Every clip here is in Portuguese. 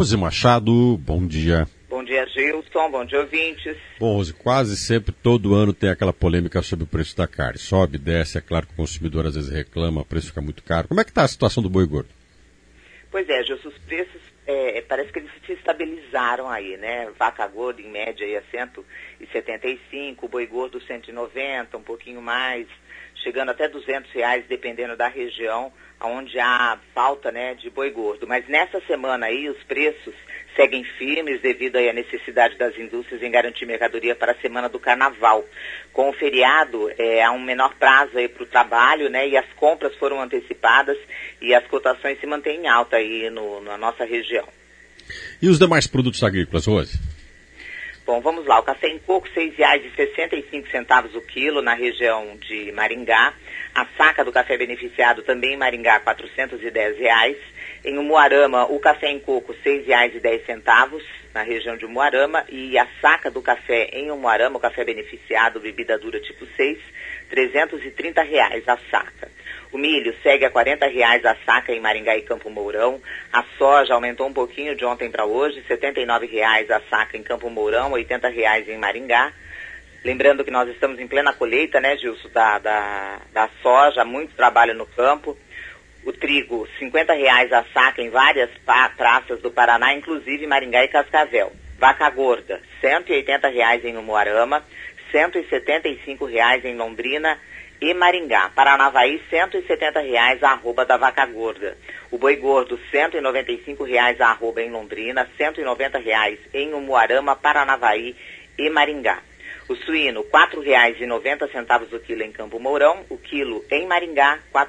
Rose Machado, bom dia. Bom dia, Gilson, bom dia, ouvintes. Bom, Rose, quase sempre, todo ano tem aquela polêmica sobre o preço da carne. Sobe, desce, é claro que o consumidor às vezes reclama, o preço fica muito caro. Como é que está a situação do boi gordo? Pois é, Gilson, os preços, parece que eles se estabilizaram aí, né? Vaca gorda, em média, aí a 175, boi gordo 190, um pouquinho mais, chegando até R$200, dependendo da região onde há falta, né, de boi gordo. Mas nessa semana aí, os preços seguem firmes devido aí à necessidade das indústrias em garantir mercadoria para a semana do carnaval. Com o feriado, há um menor prazo aí para o trabalho, né, e as compras foram antecipadas e as cotações se mantêm em alta aí na nossa região. E os demais produtos agrícolas, Rose? Bom, vamos lá. O café em coco, R$ 6,65 o quilo na região de Maringá. A saca do café beneficiado também em Maringá, R$ 410. Em Umuarama, o café em coco, R$ 6,10 na região de Umuarama. E a saca do café em Umuarama, o café beneficiado, bebida dura tipo 6, R$ 330 a saca. O milho segue a R$ 40 a saca em Maringá e Campo Mourão. A soja aumentou um pouquinho de ontem para hoje, R$ 79 a saca em Campo Mourão, R$ 80 em Maringá. Lembrando que nós estamos em plena colheita, né, Gilson, da soja, muito trabalho no campo. O trigo, R$ 50 a saca em várias praças do Paraná, inclusive Maringá e Cascavel. Vaca gorda, R$ 180 em Umuarama, R$ 175 em Londrina e Maringá. Paranavaí, R$ 170 a arroba da vaca gorda. O boi gordo, R$ 195 a arroba em Londrina, R$ 190 em Umuarama, Paranavaí e Maringá. O suíno, R$ 4,90 o quilo em Campo Mourão, o quilo em Maringá, R$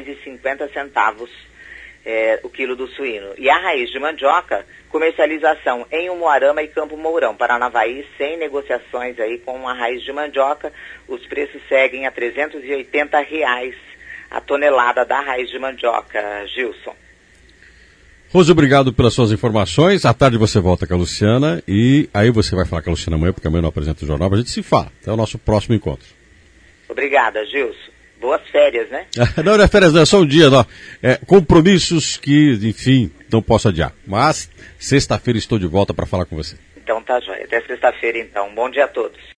4,50 o quilo do suíno. E a raiz de mandioca, comercialização em Umuarama e Campo Mourão. Paranavaí, sem negociações aí com a raiz de mandioca, os preços seguem a R$ 380 a tonelada da raiz de mandioca, Gilson. Rose, obrigado pelas suas informações. À tarde você volta com a Luciana e aí você vai falar com a Luciana amanhã, porque amanhã não apresenta o jornal, mas a gente se fala. Até o nosso próximo encontro. Obrigada, Gilson. Boas férias, né? Não é férias, não, é só um dia, não. Compromissos que, enfim, não posso adiar. Mas sexta-feira estou de volta para falar com você. Então tá jóia. Até sexta-feira, então. Bom dia a todos.